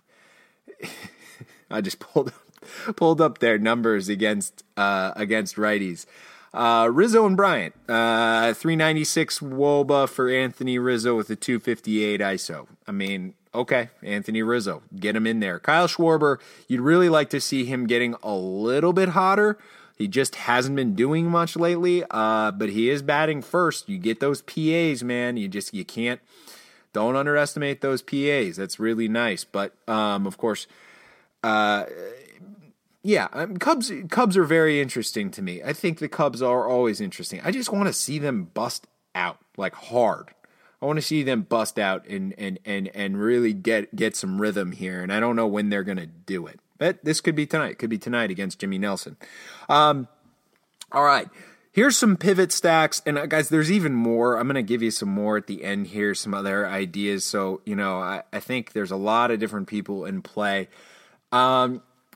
I just pulled up, pulled up their numbers against uh, against righties. Uh, Rizzo and Bryant, uh, three ninety-six W O B A for Anthony Rizzo with a two fifty-eight I S O. I mean, okay, Anthony Rizzo, get him in there. Kyle Schwarber, you'd really like to see him getting a little bit hotter. He just hasn't been doing much lately, uh, but he is batting first. You get those P As, man. You just you can't. Don't underestimate those P As. That's really nice. But, um, of course, uh, yeah, um, Cubs Cubs are very interesting to me. I think the Cubs are always interesting. I just want to see them bust out, like, hard. I want to see them bust out and and and, and really get, get some rhythm here, and I don't know when they're going to do it. But this could be tonight. Could be tonight against Jimmy Nelson. Um, all right. Here's some pivot stacks, and uh, guys, there's even more. I'm going to give you some more at the end here, some other ideas. So, you know, I, I think there's a lot of different people in play. Um,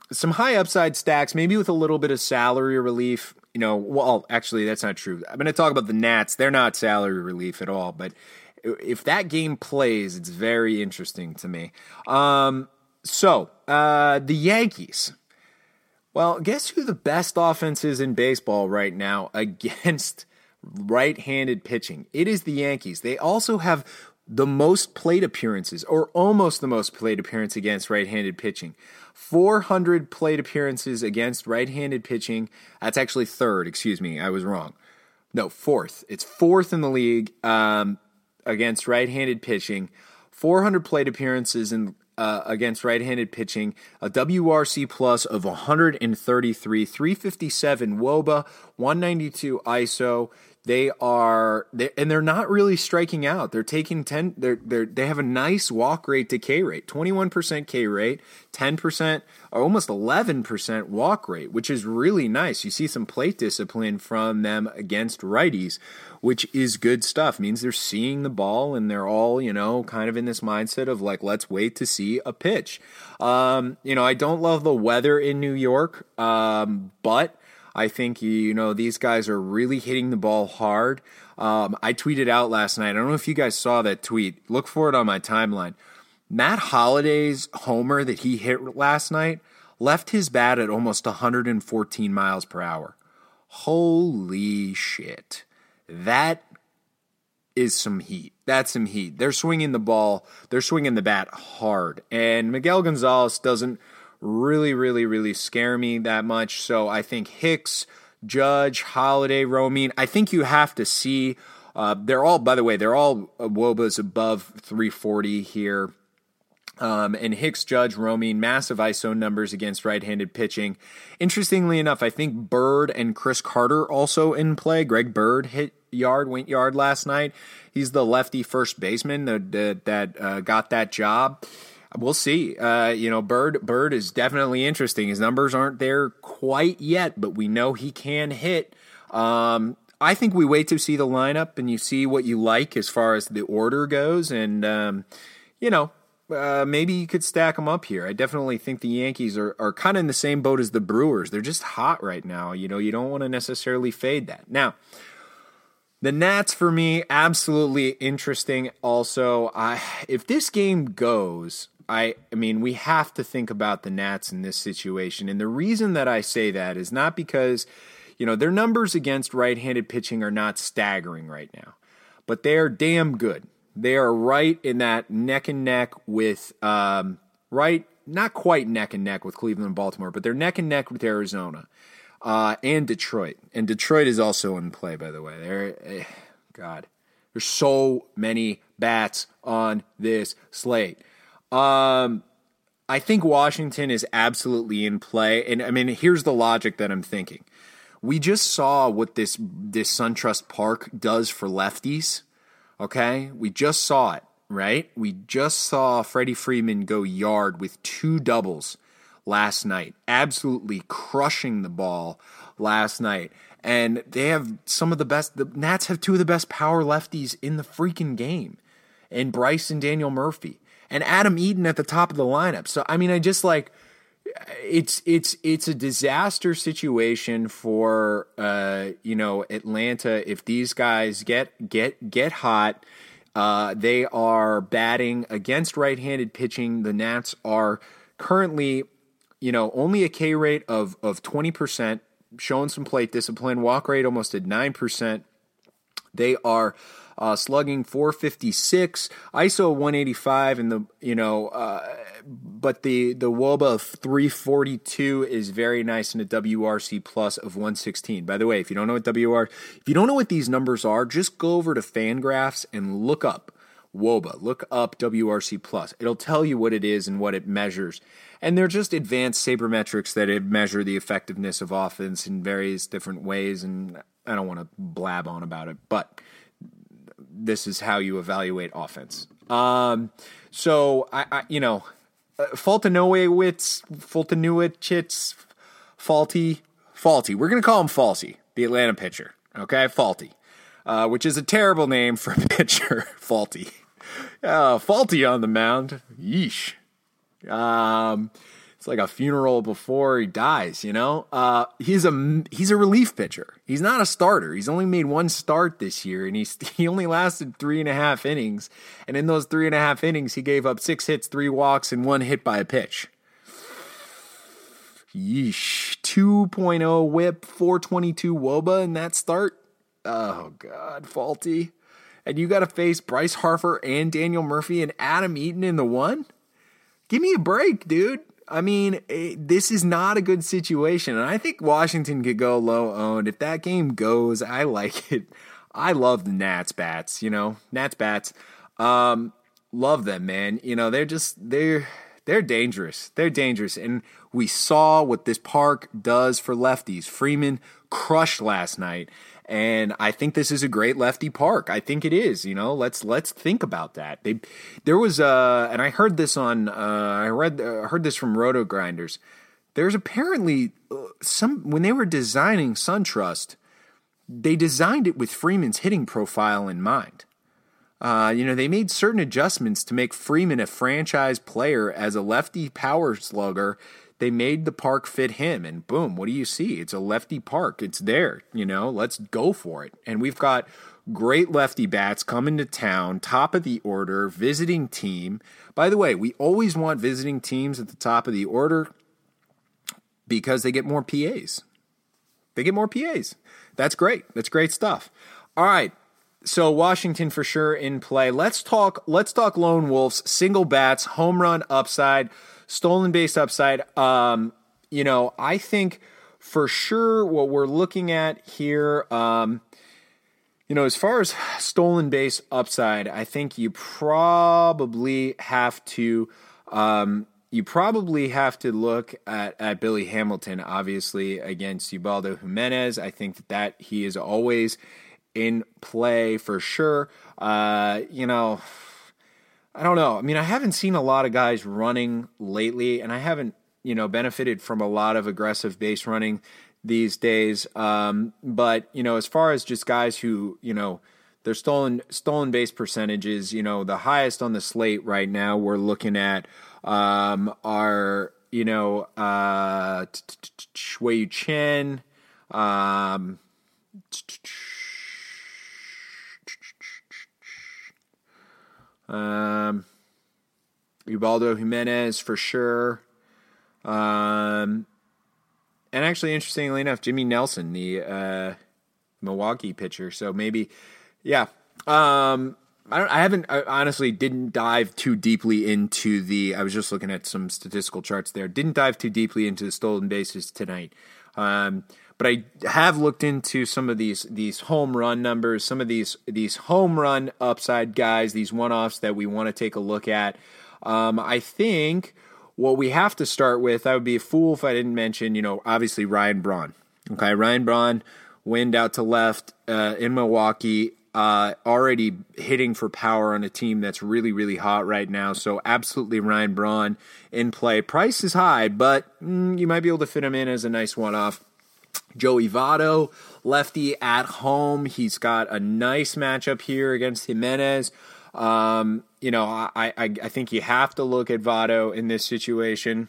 some high upside stacks, maybe with a little bit of salary relief. You know, well, actually, that's not true. I'm going to talk about the Nats. They're not salary relief at all, but if that game plays, it's very interesting to me. Um, so, uh, the Yankees. Well, guess who the best offense is in baseball right now against right-handed pitching? It is the Yankees. They also have the most plate appearances, or almost the most plate appearance against right-handed pitching. four hundred plate appearances against right-handed pitching. That's actually third. Excuse me, I was wrong. No, fourth. It's fourth in the league um, against right-handed pitching. four hundred plate appearances in, uh, against right-handed pitching. A W R C plus of one hundred thirty-three, three fifty-seven W O B A, one ninety-two I S O. They are, they, and they're not really striking out. They're taking ten. They're they they have a nice walk rate to K rate, twenty-one percent K rate, ten percent, or almost eleven percent walk rate, which is really nice. You see some plate discipline from them against righties, which is good stuff. It means they're seeing the ball and they're all, you know, kind of in this mindset of like, let's wait to see a pitch. Um, you know, I don't love the weather in New York, um, but I think, you know, these guys are really hitting the ball hard. Um, I tweeted out last night. I don't know if you guys saw that tweet. Look for it on my timeline. Matt Holliday's homer that he hit last night left his bat at almost one hundred fourteen miles per hour. Holy shit. That is some heat. That's some heat. They're swinging the ball. They're swinging the bat hard. And Miguel Gonzalez doesn't really, really, really scare me that much. So I think Hicks, Judge, Holliday, Romine, I think you have to see, uh, they're all, by the way, they're all W O B As above three forty here. Um, and Hicks, Judge, Romine, massive I S O numbers against right-handed pitching. Interestingly enough, I think Bird and Chris Carter also in play. Greg Bird hit yard, went yard last night. He's the lefty first baseman that, that, that uh, got that job. We'll see. Uh, you know, Bird Bird is definitely interesting. His numbers aren't there quite yet, but we know he can hit. Um, I think we wait to see the lineup and you see what you like as far as the order goes. And, um, you know, uh, maybe you could stack them up here. I definitely think the Yankees are, are kind of in the same boat as the Brewers. They're just hot right now. You know, you don't want to necessarily fade that. Now, the Nats, for me, absolutely interesting also. I, if this game goes... I, I mean, we have to think about the Nats in this situation. And the reason that I say that is not because, you know, their numbers against right-handed pitching are not staggering right now, but they are damn good. They are right in that neck and neck with, um, right, not quite neck and neck with Cleveland and Baltimore, but they're neck and neck with Arizona uh, and Detroit. And Detroit is also in play, by the way. They're, eh, God, there's so many bats on this slate. Um, I think Washington is absolutely in play. And I mean, here's the logic that I'm thinking. We just saw what this, this SunTrust Park does for lefties. Okay. We just saw it, right? We just saw Freddie Freeman go yard with two doubles last night, absolutely crushing the ball last night. And they have some of the best, the Nats have two of the best power lefties in the freaking game, and Bryce and Daniel Murphy. And Adam Eaton at the top of the lineup. So, I mean, I just like, it's it's it's a disaster situation for, uh, you know, Atlanta. If these guys get get get hot, uh, they are batting against right-handed pitching. The Nats are currently, you know, only a K rate of, of twenty percent, showing some plate discipline, walk rate almost at nine percent. They are... Uh, slugging four fifty-six, I S O one eighty-five, and the you know, uh, but the the W O B A of three forty-two is very nice, in a W R C plus of one sixteen. By the way, if you don't know what W R, if you don't know what these numbers are, just go over to Fangraphs and look up W O B A. Look up W R C plus. It'll tell you what it is and what it measures. And they're just advanced sabermetrics that measure the effectiveness of offense in various different ways. And I don't want to blab on about it, but this is how you evaluate offense. Um, so I, I you know, uh, Fultonowicz, Fultonowicz, faulty, faulty. We're gonna call him Falsey, the Atlanta pitcher. Okay, faulty, uh, which is a terrible name for a pitcher. Faulty, uh, faulty on the mound. Yeesh. Um, it's like a funeral before he dies, you know? Uh, he's a he's a relief pitcher. He's not a starter. He's only made one start this year, and he's he only lasted three and a half innings. And in those three and a half innings, he gave up six hits, three walks, and one hit by a pitch. Yeesh. two point oh whip, four twenty-two wOBA in that start. Oh, God, faulty. And you got to face Bryce Harper and Daniel Murphy and Adam Eaton in the one? Give me a break, dude. I mean, it, this is not a good situation, and I think Washington could go low-owned. If that game goes, I like it. I love the Nats bats, you know, Nats bats. Um, love them, man. You know, they're just, they're, they're dangerous. They're dangerous, and we saw what this park does for lefties. Freeman crushed last night, and I think this is a great lefty park. I think it is. You know, let's let's think about that. They, there was uh, and I heard this on, uh, I read uh, heard this from Roto Grinders. There's apparently uh, some when they were designing SunTrust, they designed it with Freeman's hitting profile in mind. Uh, you know, they made certain adjustments to make Freeman a franchise player as a lefty power slugger. They made the park fit him, and boom, what do you see? It's a lefty park. It's there, you know, let's go for it. And we've got great lefty bats coming to town, top of the order, visiting team. By the way, we always want visiting teams at the top of the order because they get more P As. They get more P As. That's great. That's great stuff. All right. So Washington for sure in play. Let's talk, let's talk lone wolves, single bats, home run upside, stolen base upside. Um, you know, I think for sure what we're looking at here, um, you know, as far as stolen base upside, I think you probably have to, um, you probably have to look at, at Billy Hamilton, obviously against Ubaldo Jimenez. I think that, that he is always in play for sure. Uh, you know, I don't know. I mean, I haven't seen a lot of guys running lately, and I haven't, you know, benefited from a lot of aggressive base running these days. Um, but, you know, as far as just guys who, you know, their stolen stolen base percentages, you know, the highest on the slate right now we're looking at um, are, you know, uh, Wei Chen, um, Um, Ubaldo Jimenez for sure. Um, and actually, interestingly enough, Jimmy Nelson, the uh, Milwaukee pitcher. So maybe, yeah. Um, I don't. I haven't. I honestly didn't dive too deeply into the. I was just looking at some statistical charts there. Didn't dive too deeply into the stolen bases tonight. Um, But I have looked into some of these these home run numbers, some of these these home run upside guys, these one-offs that we want to take a look at. Um, I think what we have to start with, I would be a fool if I didn't mention, you know, obviously Ryan Braun. Okay, Ryan Braun, wind out to left uh, in Milwaukee, uh, already hitting for power on a team that's really, really hot right now. So absolutely Ryan Braun in play. Price is high, but mm, you might be able to fit him in as a nice one-off. Joey Votto, lefty at home. He's got a nice matchup here against Jimenez. Um, you know, I, I, I think you have to look at Votto in this situation.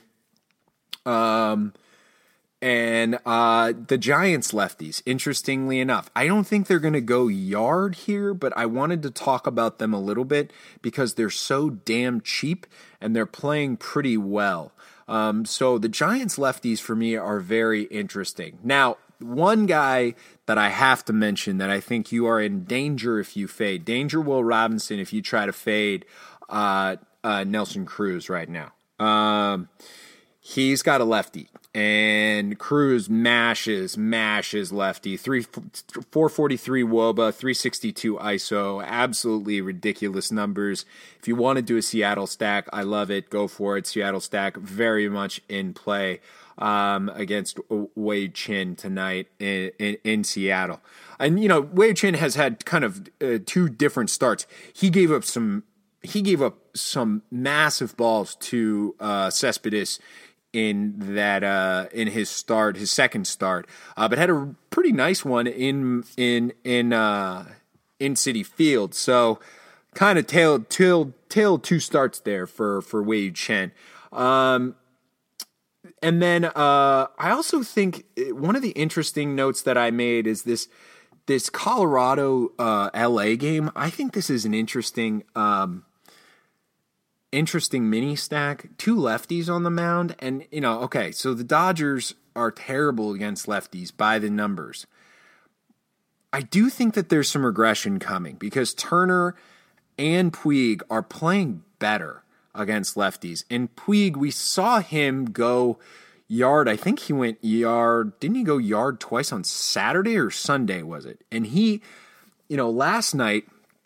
Um, and uh, the Giants lefties, interestingly enough, I don't think they're going to go yard here, but I wanted to talk about them a little bit because they're so damn cheap and they're playing pretty well. Um, so the Giants lefties for me are very interesting. Now, one guy that I have to mention that I think you are in danger if you fade, danger Will Robinson if you try to fade uh, uh, Nelson Cruz right now. Um, he's got a lefty, and Cruz mashes, mashes lefty. Three, four forty-three wOBA, three sixty-two I S O, absolutely ridiculous numbers. If you want to do a Seattle stack, I love it. Go for it. Seattle stack very much in play um, against Wei Chen tonight in, in, in Seattle. And, you know, Wei Chen has had kind of uh, two different starts. He gave up some, he gave up some massive balls to uh, Cespedes in that uh, in his start, his second start, uh, but had a pretty nice one in in in uh, in Citi Field. So kind of tailed tailed tailed two starts there for for Wei Chen. Um, and then uh, I also think one of the interesting notes that I made is this this Colorado uh, L A game. I think this is an interesting um, interesting mini stack. Two lefties on the mound, and you know, okay, so the Dodgers are terrible against lefties by the numbers. I do think that there's some regression coming because Turner and Puig are playing better against lefties. And Puig, we saw him go yard. I think he went yard. Didn't he go yard twice on Saturday or Sunday, was it? And he, you know, last night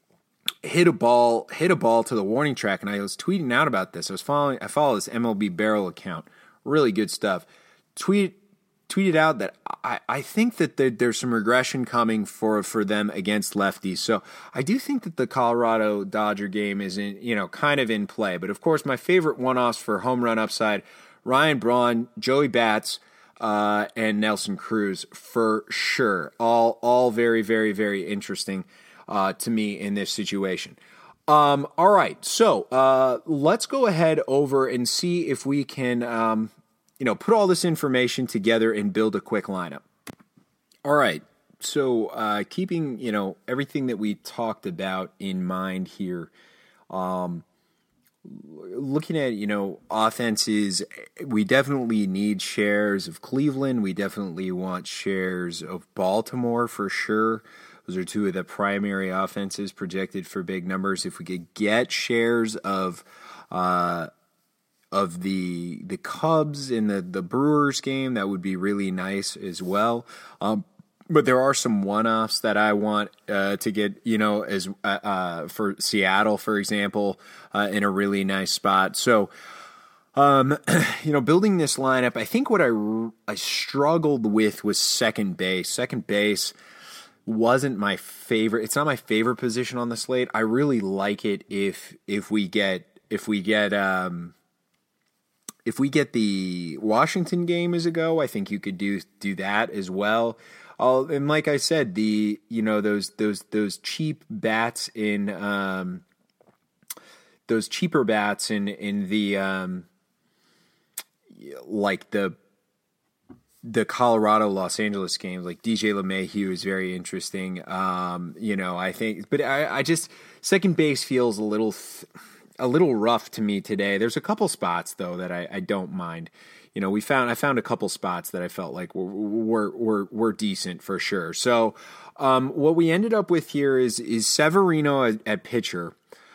hit a ball, hit a ball to the warning track. And I was tweeting out about this. I was following, I follow this M L B Barrel account. Really good stuff. Tweet, tweeted out that I, I think that there, there's some regression coming for, for them against lefties. So I do think that the Colorado Dodger game is in, you know, kind of in play. But of course, my favorite one-offs for home run upside, Ryan Braun, Joey Bats, uh, and Nelson Cruz for sure. All, all very, very, very interesting uh, to me in this situation. Um, all right, so uh, let's go ahead over and see if we can um, you know, put all this information together and build a quick lineup. All right. So, uh, keeping, you know, everything that we talked about in mind here, um, looking at, you know, offenses, we definitely need shares of Cleveland. We definitely want shares of Baltimore for sure. Those are two of the primary offenses projected for big numbers. If we could get shares of, uh, of the the Cubs in the, the Brewers game, that would be really nice as well. Um, but there are some one-offs that I want uh, to get, you know, as uh, uh, for Seattle, for example, uh, in a really nice spot. So, um, you know, building this lineup, I think what I, I struggled with was second base. Second base wasn't my favorite. It's not my favorite position on the slate. I really like it if if we get if we get um, If we get the Washington game as a go, I think you could do do that as well. I'll, and like I said, the you know those those those cheap bats in um, those cheaper bats in in the um, like the the Colorado Los Angeles games, like D J LeMahieu is very interesting. Um, you know, I think, but I, I just second base feels a little. Th- A little rough to me today. There's a couple spots though that I, I don't mind. You know, we found I found a couple spots that I felt like were were were, were decent for sure. So, um, what we ended up with here is is Severino at, at pitcher.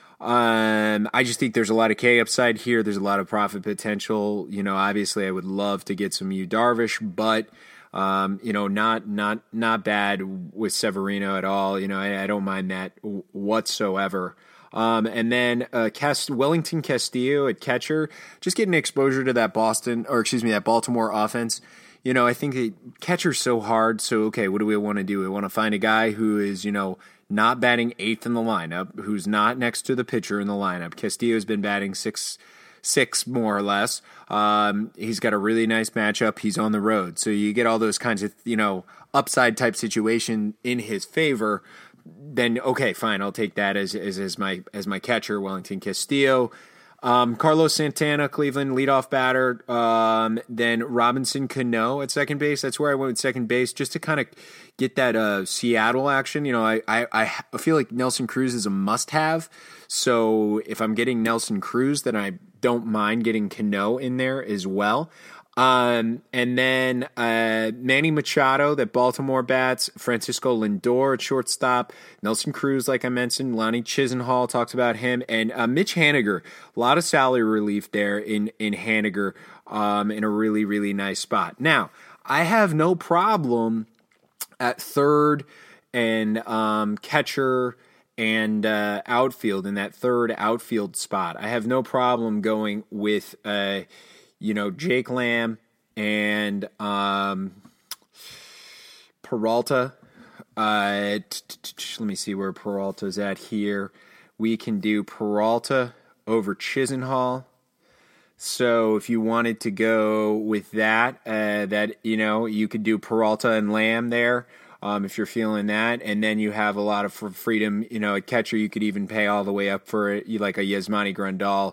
Um, I just think there's a lot of K upside here. There's a lot of profit potential. You know, obviously I would love to get some Yu Darvish, but um, you know, not not not bad with Severino at all. You know, I, I don't mind that whatsoever. Um, and then uh, Cast- Wellington Castillo at catcher, just getting exposure to that Boston, or excuse me, that Baltimore offense. You know, I think the catcher's so hard. So, okay, what do we want to do? We want to find a guy who is, you know, not batting eighth in the lineup, who's not next to the pitcher in the lineup. Castillo's been batting six, six more or less. Um, he's got a really nice matchup. He's on the road. So you get all those kinds of, you know, upside type situation in his favor. Then okay, fine, I'll take that as as, as my as my catcher, Wellington Castillo. Um, Carlos Santana, Cleveland leadoff batter. Um, then Robinson Cano at second base. That's where I went with second base, just to kind of get that uh, Seattle action. You know, I, I I feel like Nelson Cruz is a must-have. So if I'm getting Nelson Cruz, then I don't mind getting Cano in there as well. Um, and then uh, Manny Machado, that Baltimore bats, Francisco Lindor at shortstop, Nelson Cruz, like I mentioned, Lonnie Chisenhall talks about him, and uh, Mitch Haniger. A lot of salary relief there in in Haniger, um, in a really really nice spot. Now, I have no problem at third and um, catcher and uh, outfield in that third outfield spot. I have no problem going with. Uh, You know, Jake Lamb and um, Peralta. Uh, let me see where Peralta's at here. We can do Peralta over Chisenhall. So if you wanted to go with that, uh, that you know, you could do Peralta and Lamb there. Um, if you're feeling that, and then you have a lot of freedom. You know, a catcher you could even pay all the way up for it, like a Yasmani Grandal.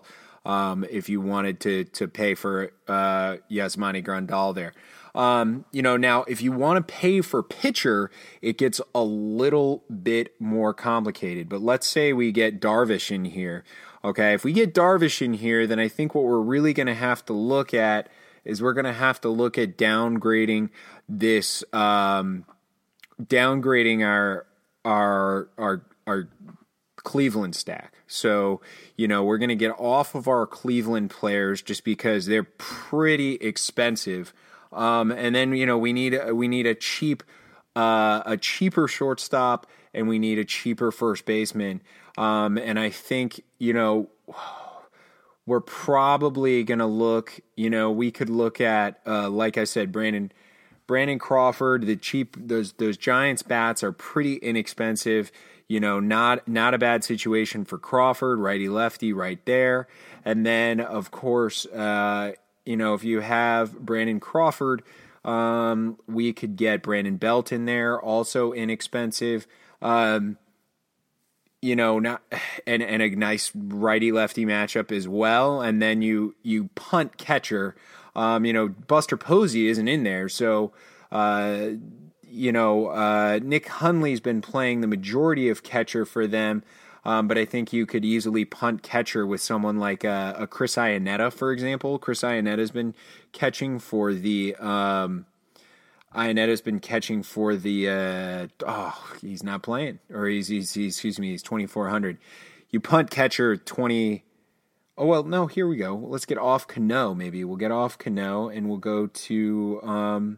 um, if you wanted to to pay for uh, Yasmani Grandal there. Um, you know, now if you want to pay for pitcher, it gets a little bit more complicated. But let's say we get Darvish in here. Okay, if we get Darvish in here, then I think what we're really going to have to look at is we're going to have to look at downgrading this, um, downgrading our our our our Cleveland stack. So, you know, we're going to get off of our Cleveland players just because they're pretty expensive. Um, and then, you know, we need we need a cheap uh, a cheaper shortstop, and we need a cheaper first baseman. Um, and I think, you know, we're probably going to look, you know, we could look at, uh, like I said, Brandon Brandon Crawford. The cheap those those Giants bats are pretty inexpensive. You know, not not a bad situation for Crawford, righty lefty, right there. And then, of course, uh, you know, if you have Brandon Crawford, um, we could get Brandon Belt in there, also inexpensive. Um, you know, not and and a nice righty lefty matchup as well. And then you you punt catcher. Um, you know, Buster Posey isn't in there, so. Uh, You know, uh, Nick Hundley's been playing the majority of catcher for them, um, but I think you could easily punt catcher with someone like a, a Chris Iannetta, for example. Chris Iannetta's been catching for the um, Iannetta's been catching for the uh, oh he's not playing or he's he's, he's excuse me he's twenty-four hundred. You punt catcher twenty. Oh well, no. Here we go. Let's get off Cano. Maybe we'll get off Cano and we'll go to. Um,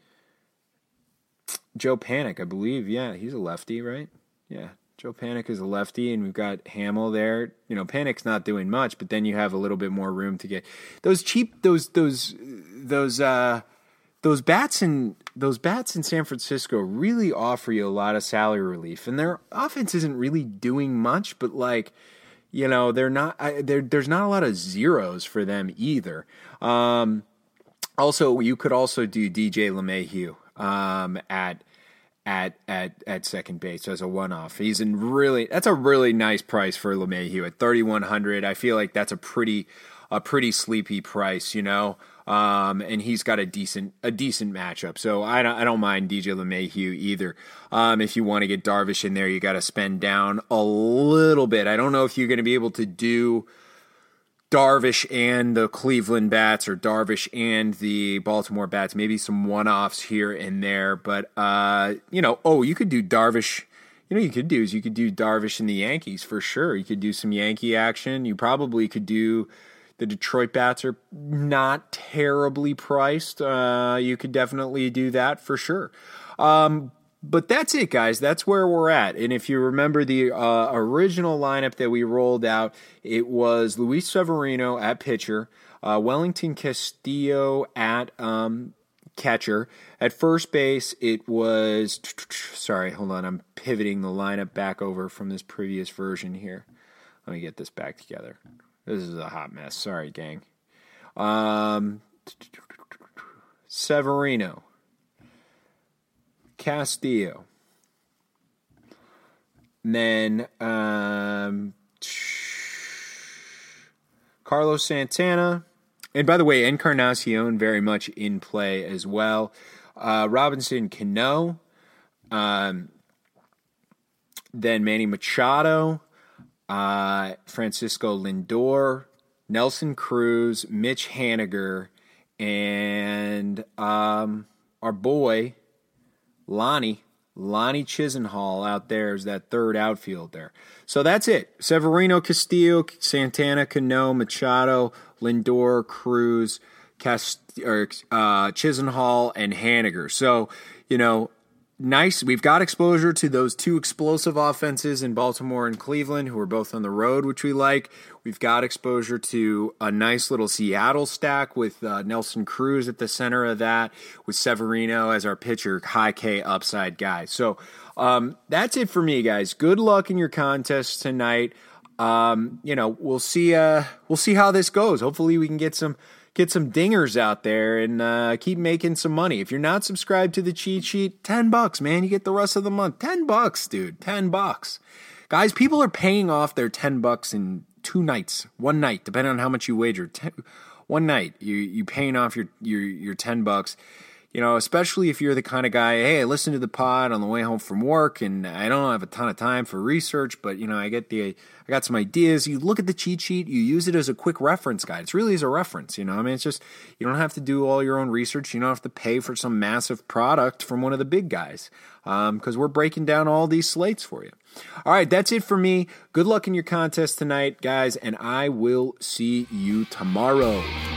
Joe Panic, I believe. Yeah, he's a lefty, right? Yeah, Joe Panic is a lefty, and we've got Hamill there. You know, Panic's not doing much, but then you have a little bit more room to get those cheap those those those uh, those bats in those bats in San Francisco really offer you a lot of salary relief, and their offense isn't really doing much, but like. You know, they're not. I, they're, there's not a lot of zeros for them either. Um, also, you could also do D J LeMahieu um, at at at at second base as a one-off. He's in really. That's a really nice price for LeMahieu at thirty-one hundred. I feel like that's a pretty a pretty sleepy price. You know. Um, and he's got a decent a decent matchup, so I don't I don't mind D J LeMahieu either. Um, if you want to get Darvish in there, you got to spend down a little bit. I don't know if you're going to be able to do Darvish and the Cleveland bats or Darvish and the Baltimore bats. Maybe some one offs here and there, but uh, you know, oh, you could do Darvish. You know, you could do is you could do Darvish and the Yankees for sure. You could do some Yankee action. You probably could do. The Detroit bats are not terribly priced. Uh, you could definitely do that for sure. Um, but that's it, guys. That's where we're at. And if you remember the uh, original lineup that we rolled out, it was Luis Severino at pitcher, uh, Wellington Castillo at um, catcher. At first base, it was... Sorry, hold on. I'm pivoting the lineup back over from this previous version here. Let me get this back together. This is a hot mess. Sorry, gang. Um, Severino. Castillo. And then um, Carlos Santana. And by the way, Encarnacion very much in play as well. Uh, Robinson Cano. Um, then Manny Machado. Uh, Francisco Lindor, Nelson Cruz, Mitch Haniger, and um, our boy Lonnie, Lonnie Chisenhall out there is that third outfield there. So that's it. Severino, Castillo, Santana, Cano, Machado, Lindor, Cruz, Cast- or, uh, Chisenhall, and Haniger. So, you know, nice. We've got exposure to those two explosive offenses in Baltimore and Cleveland, who are both on the road, which we like. We've got exposure to a nice little Seattle stack with uh, Nelson Cruz at the center of that, with Severino as our pitcher, high K upside guy. So um, that's it for me, guys. Good luck in your contests tonight. Um, you know, we'll see. Uh, we'll see how this goes. Hopefully, we can get some. Get some dingers out there and uh, keep making some money. If you're not subscribed to the cheat sheet, ten bucks, man. You get the rest of the month. ten bucks, dude. ten bucks. Guys, people are paying off their ten bucks in two nights, one night, depending on how much you wager. Ten, one night, you you paying off your your your ten bucks. You know, especially if you're the kind of guy, hey, I listen to the pod on the way home from work, and I don't have a ton of time for research, but you know, I get the, I got some ideas. You look at the cheat sheet, you use it as a quick reference guide. It's really as a reference, you know. I mean, it's just you don't have to do all your own research. You don't have to pay for some massive product from one of the big guys, because um, we're breaking down all these slates for you. All right, that's it for me. Good luck in your contest tonight, guys, and I will see you tomorrow.